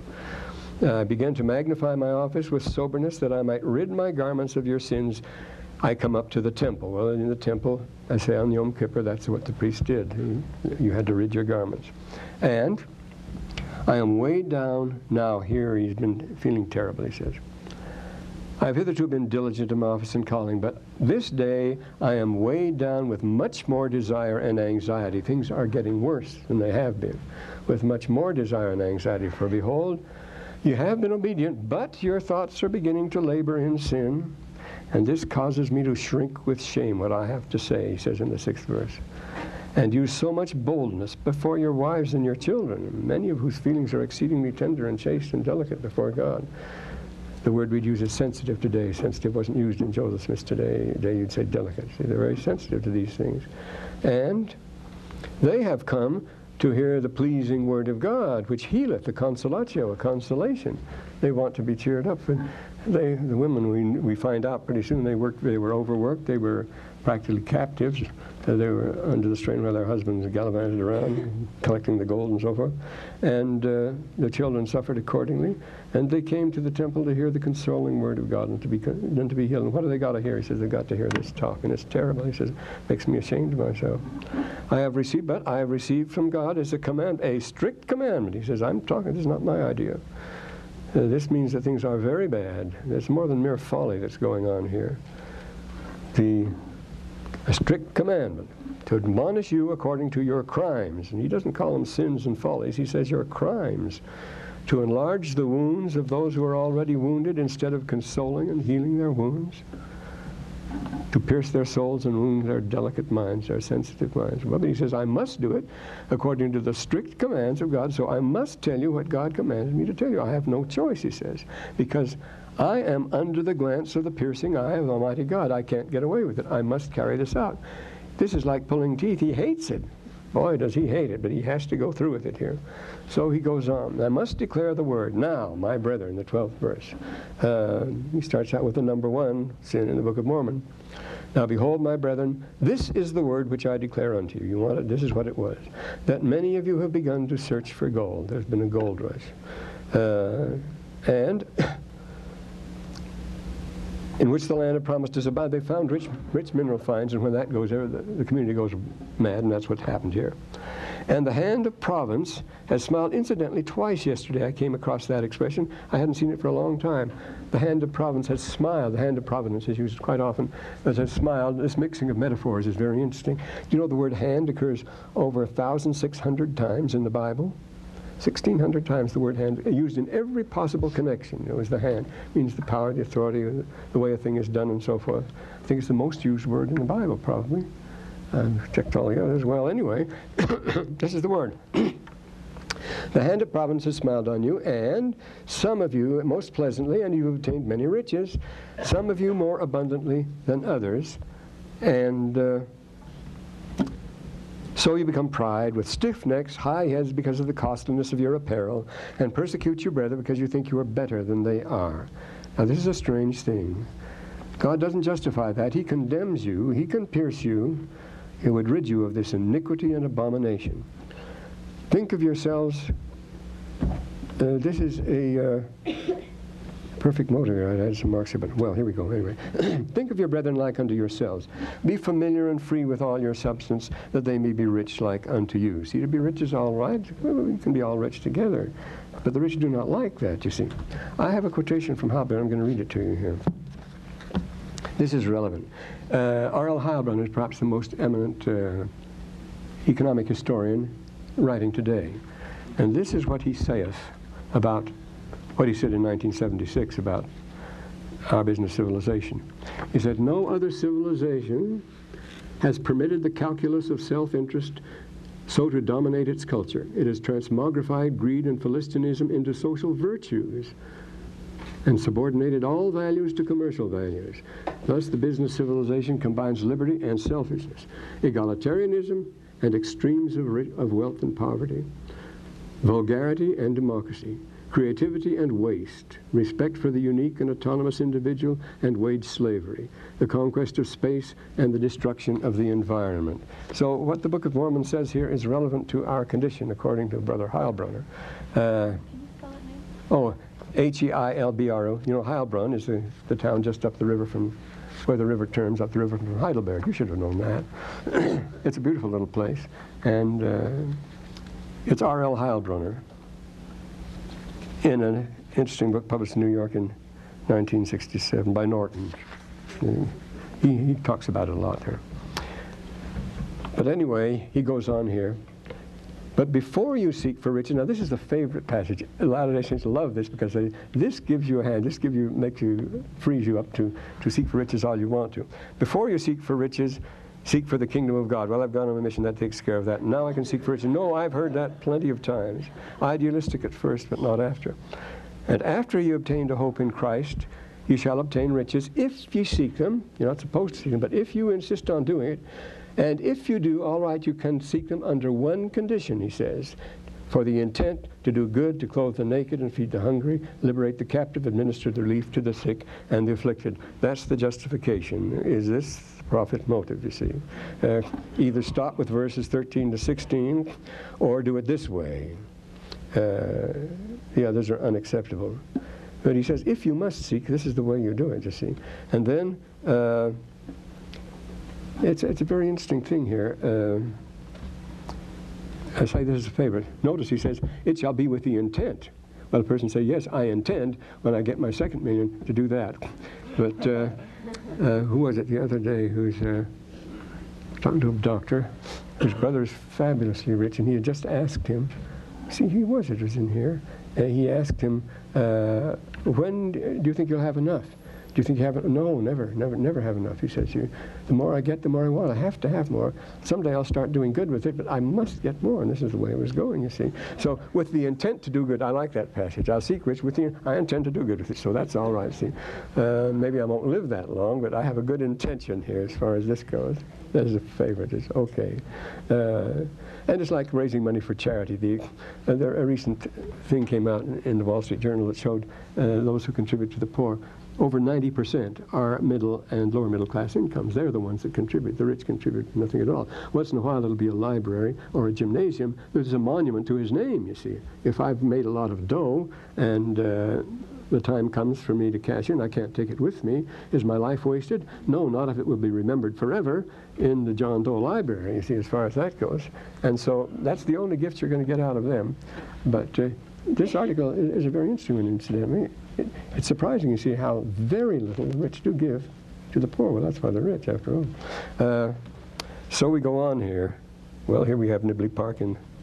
I began to magnify my office with soberness, that I might rid my garments of your sins. I come up to the temple. Well, in the temple, I say on Yom Kippur, that's what the priest did. You had to rid your garments. And I am weighed down. Now here he's been feeling terrible, he says. I have hitherto been diligent in my office and calling, but this day I am weighed down with much more desire and anxiety. Things are getting worse than they have been, with much more desire and anxiety. For behold, you have been obedient, but your thoughts are beginning to labor in sin, and this causes me to shrink with shame, what I have to say, he says in the 6th verse. And use so much boldness before your wives and your children, many of whose feelings are exceedingly tender and chaste and delicate before God. The word we'd use is sensitive today. Sensitive wasn't used in Joseph Smith's today. You'd say delicate. See, they're very sensitive to these things. And they have come to hear the pleasing word of God, which healeth, the consolatio, a consolation. They want to be cheered up. And the women, we find out pretty soon, they were overworked. They were practically captives. They were under the strain while their husbands gallivanted around, collecting the gold and so forth. And the children suffered accordingly. And they came to the temple to hear the consoling word of God and to be healed. And what do they got to hear? He says, they've got to hear this talk. And it's terrible. He says, makes me ashamed of myself. I have received from God as a command, a strict commandment. He says, this is not my idea. This means that things are very bad. There's more than mere folly that's going on here. A strict commandment to admonish you according to your crimes. And he doesn't call them sins and follies. He says your crimes. To enlarge the wounds of those who are already wounded instead of consoling and healing their wounds. To pierce their souls and wound their delicate minds, their sensitive minds. Well, but he says, I must do it according to the strict commands of God, so I must tell you what God commanded me to tell you. I have no choice, he says, because I am under the glance of the piercing eye of Almighty God. I can't get away with it. I must carry this out. This is like pulling teeth. He hates it. Boy, does he hate it, but he has to go through with it here. So he goes on. I must declare the word. Now, my brethren, the 12th verse. He starts out with the number 1 sin in the Book of Mormon. Now, behold, my brethren, this is the word which I declare unto you. You want it? This is what it was. That many of you have begun to search for gold. There's been a gold rush. And in which the land of promise does abound. They found rich mineral finds, and when that goes there, the community goes mad, and that's what happened here. And the hand of providence has smiled. Incidentally, twice yesterday I came across that expression. I hadn't seen it for a long time. The hand of providence has smiled. The hand of providence is used quite often as has smiled. This mixing of metaphors is very interesting. You know the word hand occurs over 1,600 times in the Bible? 1,600 times the word hand, used in every possible connection. It was the hand. It means the power, the authority, the way a thing is done, and so forth. I think it's the most used word in the Bible, probably. I've checked all the others as well. Anyway, this is the word. The hand of providence has smiled on you, and some of you most pleasantly, and you have obtained many riches, some of you more abundantly than others, and so you become pride with stiff necks, high heads because of the costliness of your apparel, and persecute your brethren because you think you are better than they are. Now this is a strange thing. God doesn't justify that. He condemns you. He can pierce you. He would rid you of this iniquity and abomination. Think of yourselves. This is a perfect motive. I had some marks here, but well, here we go. Anyway, think of your brethren like unto yourselves. Be familiar and free with all your substance, that they may be rich like unto you. See, to be rich is all right. Well, we can be all rich together. But the rich do not like that, you see. I have a quotation from Heilbronn. I'm going to read it to you here. This is relevant. R.L. Heilbronn is perhaps the most eminent economic historian writing today. And this is what he saith about what he said in 1976 about our business civilization. He said, no other civilization has permitted the calculus of self-interest so to dominate its culture. It has transmogrified greed and philistinism into social virtues. and subordinated all values to commercial values. Thus, the business civilization combines liberty and selfishness, egalitarianism and extremes of wealth and poverty, vulgarity and democracy, creativity and waste, respect for the unique and autonomous individual and wage slavery, the conquest of space and the destruction of the environment. So what the Book of Mormon says here is relevant to our condition, according to Brother Heilbronner. Heilbro. You know, Heilbronn is the town just up the river from where the river turns up the river from Heidelberg. You should have known that. It's a beautiful little place, and it's R.L. Heilbronner in an interesting book published in New York in 1967 by Norton. He talks about it a lot there. But anyway, he goes on here. But before you seek for riches, now this is a favorite passage. Latter-day Saints love this because this gives you a hand. This frees you up to seek for riches all you want to. Before you seek for riches, seek for the kingdom of God. Well, I've gone on a mission that takes care of that. Now I can seek for riches. No, I've heard that plenty of times. Idealistic at first, but not after. And after you obtained a hope in Christ, you shall obtain riches if you seek them. You're not supposed to seek them, but if you insist on doing it, and if you do, all right, you can seek them under one condition, he says, for the intent to do good, to clothe the naked and feed the hungry, liberate the captive, administer the relief to the sick and the afflicted. That's the justification. Is this prophet motive, you see? Either stop with verses 13 to 16 or do it this way. The others are unacceptable. But he says, if you must seek, this is the way you do it, you see. And then it's a very interesting thing here. I say this is a favorite. Notice he says, it shall be with the intent. Well, the person say, yes, I intend when I get my second million to do that. But who was it the other day who's talking to a doctor whose brother is fabulously rich, and he had just asked him, see, it was in here, he asked him, when do you think you'll have enough? Do you think you have it? No, never have enough. He says, the more I get, the more I want. I have to have more. Someday I'll start doing good with it, but I must get more. And this is the way it was going, you see. So with the intent to do good, I like that passage. I'll seek rich with the, I intend to do good with it. So that's all right, see. Maybe I won't live that long, but I have a good intention here as far as this goes. That is a favorite. It's okay. And it's like raising money for charity. A recent thing came out in the Wall Street Journal that showed those who contribute to the poor. Over 90% are middle and lower middle class incomes. They're the ones that contribute. The rich contribute nothing at all. Once in a while it'll be a library or a gymnasium. There's a monument to his name, you see. If I've made a lot of dough and the time comes for me to cash in, I can't take it with me. Is my life wasted? No, not if it will be remembered forever in the John Doe Library, you see, as far as that goes. And so that's the only gift you're going to get out of them. But this article is a very interesting one, incidentally. It's surprising, you see, how very little the rich do give to the poor. Well, that's why they're rich, after all. So we go on here. Well, here we have Nibley Park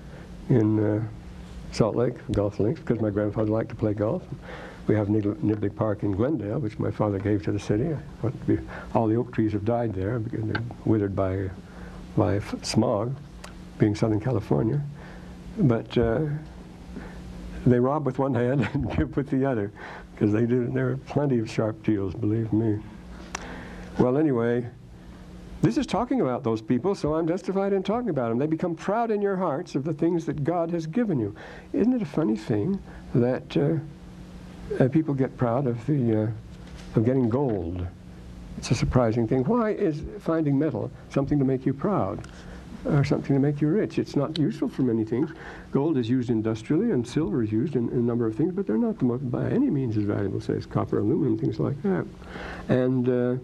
in Salt Lake, golf links, because my grandfather liked to play golf. We have Nibley Park in Glendale, which my father gave to the city. All the oak trees have died there because they're withered by smog, being Southern California. But they rob with one hand and give with the other, because they do. There are plenty of sharp deals, believe me. Well, anyway, this is talking about those people, so I'm justified in talking about them. They become proud in your hearts of the things that God has given you. Isn't it a funny thing that people get proud of getting gold? It's a surprising thing. Why is finding metal something to make you proud? Or something to make you rich? It's not useful for many things. Gold is used industrially, and silver is used in a number of things, but they're not by any means as valuable, say, as copper, aluminum, things like that. And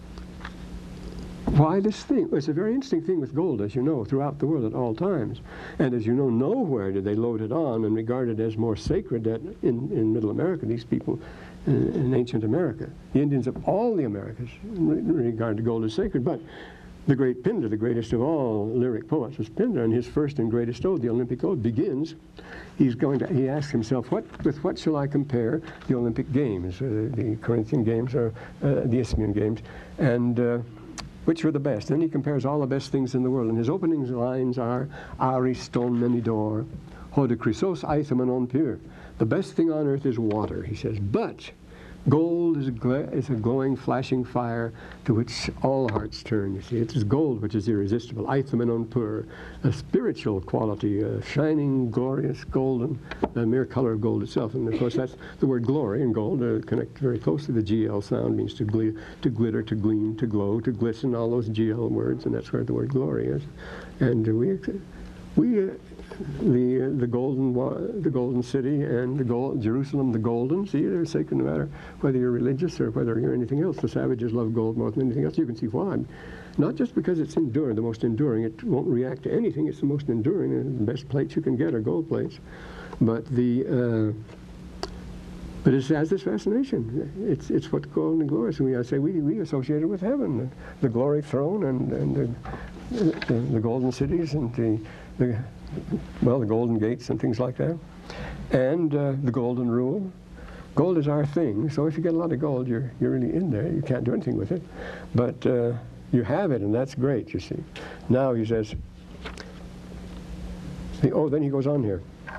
why this thing? Well, it's a very interesting thing with gold, as you know, throughout the world at all times. And as you know, nowhere did they load it on and regard it as more sacred than in Middle America, these people in ancient America. The Indians of all the Americas regard gold as sacred, but the great Pindar, the greatest of all lyric poets, was Pindar, and his first and greatest ode, the Olympic Ode, begins. He asks himself, with what shall I compare the Olympic Games, the Corinthian Games or the Isthmian Games, and which were the best? Then he compares all the best things in the world, and his opening lines are, Ariston menidor, hode Chrysos aithamenon pure. The best thing on earth is water, he says, but Gold is a glowing, flashing fire to which all hearts turn, you see. It is gold which is irresistible, aithamenon pur, a spiritual quality, a shining, glorious, golden, the mere color of gold itself. And of course that's the word glory in gold, connect very closely. The GL sound means to glitter, to gleam, to glow, to glisten, all those GL words, and that's where the word glory is. And the golden city and Jerusalem, the golden. See, they're sacred no matter whether you're religious or whether you're anything else. The savages love gold more than anything else. You can see why. Not just because it's enduring, the most enduring. It won't react to anything. It's the most enduring. And the best plates you can get are gold plates. But it has this fascination. It's what's golden and glorious. And I say we associate it with heaven, the glory throne and the golden cities and the golden gates and things like that, and the golden rule. Gold is our thing, so if you get a lot of gold, you're really in there. You can't do anything with it, but you have it, and that's great, you see. Now he says, then he goes on here.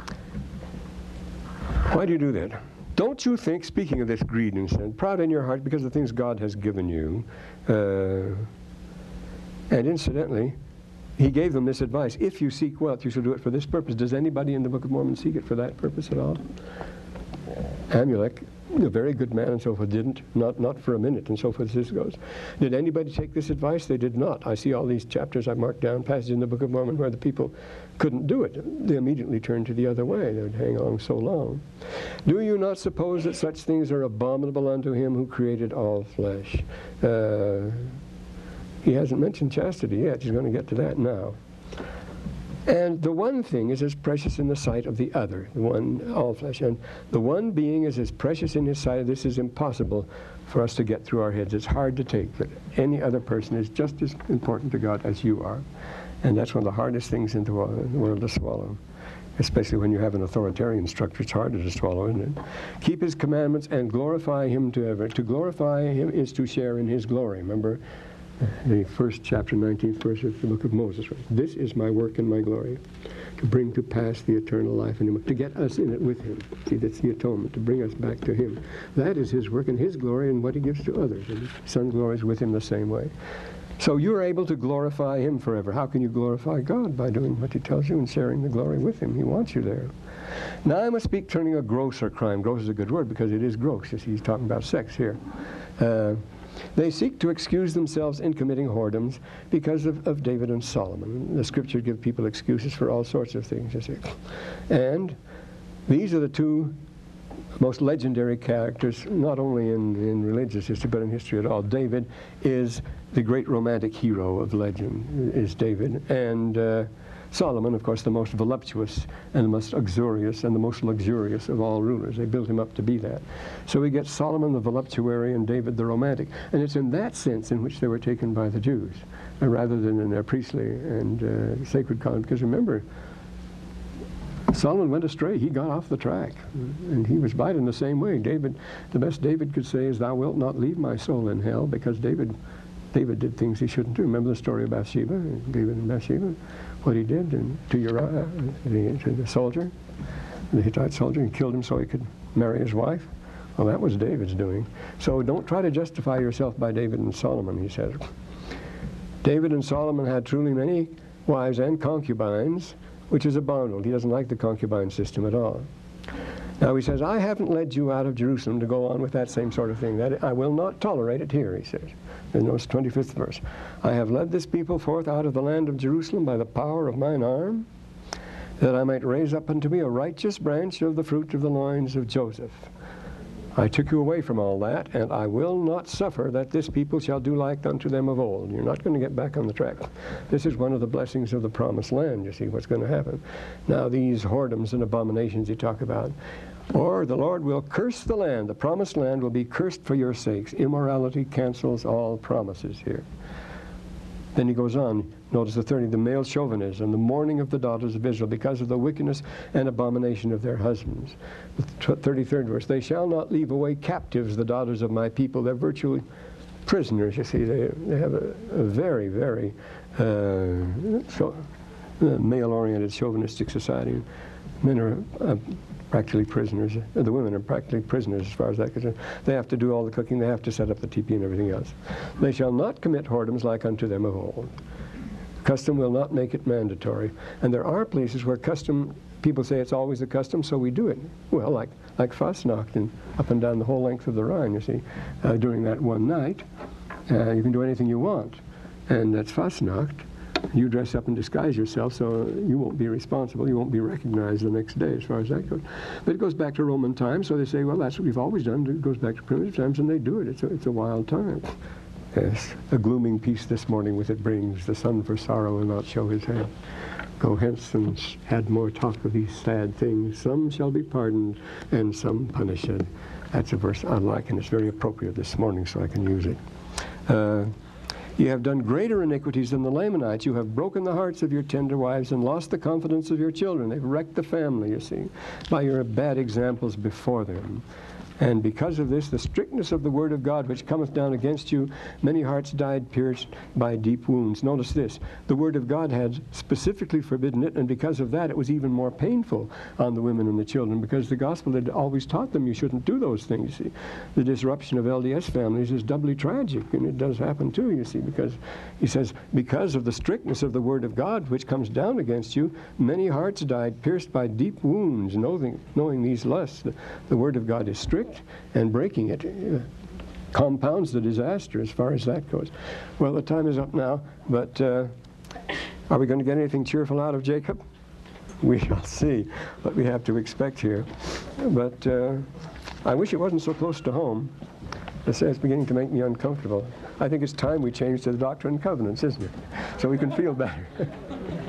Why do you do that? Don't you think, speaking of this greed and sin, proud in your heart because of the things God has given you, and incidentally, he gave them this advice: if you seek wealth, you shall do it for this purpose. Does anybody in the Book of Mormon seek it for that purpose at all? Amulek, a very good man and so forth, didn't, not for a minute, and so forth, this goes. Did anybody take this advice? They did not. I see all these chapters I've marked down, passages in the Book of Mormon where the people couldn't do it. They immediately turned to the other way. They would hang on so long. Do you not suppose that such things are abominable unto him who created all flesh? He hasn't mentioned chastity yet. He's going to get to that now. And the one thing is as precious in the sight of the other, the one, all flesh. And the one being is as precious in his sight. This is impossible for us to get through our heads. It's hard to take that any other person is just as important to God as you are. And that's one of the hardest things in the world to swallow. Especially when you have an authoritarian structure, it's harder to swallow, isn't it? Keep his commandments and glorify him to ever. To glorify him is to share in his glory. Remember? The first chapter, 19th verse of the book of Moses. Right? This is my work and my glory, to bring to pass the eternal life in him, to get us in it with him. See, that's the atonement, to bring us back to him. That is his work and his glory and what he gives to others. And his Son glories with him the same way. So you're able to glorify him forever. How can you glorify God? By doing what he tells you and sharing the glory with him. He wants you there. Now I must speak turning a grosser crime. Gross is a good word because it is gross. You see, he's talking about sex here. They seek to excuse themselves in committing whoredoms because of David and Solomon. The scripture gives people excuses for all sorts of things, you see. And these are the two most legendary characters, not only in religious history, but in history at all. David is the great romantic hero of legend, is David. And Solomon, of course, the most voluptuous and the most uxorious and the most luxurious of all rulers. They built him up to be that. So we get Solomon the voluptuary and David the romantic. And it's in that sense in which they were taken by the Jews, rather than in their priestly and sacred conduct. Because remember, Solomon went astray. He got off the track. And he was right in the same way. David, the best David could say is, "Thou wilt not leave my soul in hell," because David did things he shouldn't do. Remember the story of Bathsheba, David and Bathsheba? What he did to Uriah, to the soldier, the Hittite soldier, and killed him so he could marry his wife. Well, that was David's doing. So don't try to justify yourself by David and Solomon, he says. David and Solomon had truly many wives and concubines, which is abominable. He doesn't like the concubine system at all. Now he says, I haven't led you out of Jerusalem to go on with that same sort of thing. That I will not tolerate it here, he says. In the 25th verse. I have led this people forth out of the land of Jerusalem by the power of mine arm, that I might raise up unto me a righteous branch of the fruit of the loins of Joseph. I took you away from all that, and I will not suffer that this people shall do like unto them of old. You're not going to get back on the track. This is one of the blessings of the promised land. You see what's going to happen. Now these whoredoms and abominations you talk about, or the Lord will curse the land. The promised land will be cursed for your sakes. Immorality cancels all promises here. Then he goes on, notice the 30, the male chauvinism, the mourning of the daughters of Israel because of the wickedness and abomination of their husbands. The 33rd verse, they shall not leave away captives the daughters of my people. They're virtually prisoners, you see. They have a very, very male-oriented chauvinistic society. Men are practically prisoners. The women are practically prisoners as far as that goes. They have to do all the cooking. They have to set up the teepee and everything else. They shall not commit whoredoms like unto them of old. Custom will not make it mandatory. And there are places where custom, people say it's always the custom, so we do it. Well, like Fastnacht and up and down the whole length of the Rhine, you see. During that one night, you can do anything you want. And that's Fastnacht. You dress up and disguise yourself so you won't be responsible. You won't be recognized the next day as far as that goes. But it goes back to Roman times, so they say, well, that's what we've always done. It goes back to primitive times, and they do it. It's a wild time. Yes, a glooming peace this morning with it brings. The sun for sorrow will not show his head. Go hence and add more talk of these sad things. Some shall be pardoned, and some punished. That's a verse I like, and it's very appropriate this morning, so I can use it. You have done greater iniquities than the Lamanites. You have broken the hearts of your tender wives and lost the confidence of your children. They've wrecked the family, you see, by your bad examples before them. And because of this, the strictness of the word of God which cometh down against you, many hearts died pierced by deep wounds. Notice this, the word of God had specifically forbidden it, and because of that it was even more painful on the women and the children, because the gospel had always taught them you shouldn't do those things. You see, the disruption of LDS families is doubly tragic, and it does happen too, you see, because he says, because of the strictness of the word of God which comes down against you, many hearts died pierced by deep wounds, knowing these lusts. The word of God is strict, and breaking it compounds the disaster as far as that goes. Well, the time is up now, but are we going to get anything cheerful out of Jacob? We shall see what we have to expect here. But I wish it wasn't so close to home. It's beginning to make me uncomfortable. I think it's time we change to the Doctrine and Covenants, isn't it? So we can feel better.